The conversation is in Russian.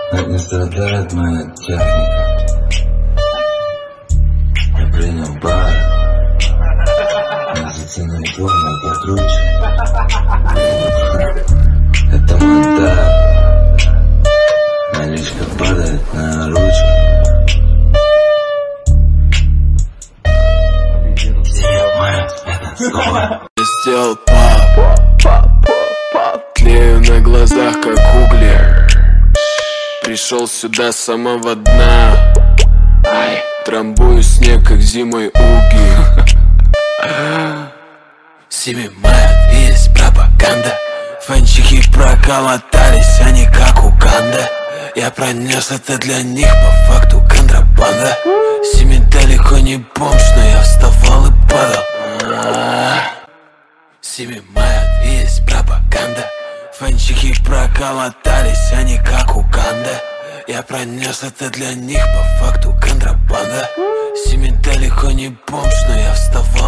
Но не страдает моя техника. Я принял бар, не зацены твой, но покруче. Это мой дар, наличка падает на ручку. Я сделал пап, тлею на глазах, как угли. Пришел сюда с самого дна, трамбую снег, как зимой уги. Семи мает, есть пропаганда. Фанчики проколотались, они как Уганда. Я пронес это для них, по факту контрабанда. Семи далеко не бомж, но я вставал и падал. Семи мает, есть пропаганда. Фанчики проколотались, они как Уганда. Я пронес это для них, по факту контрабанда. Семи далеко не бомж, но я вставал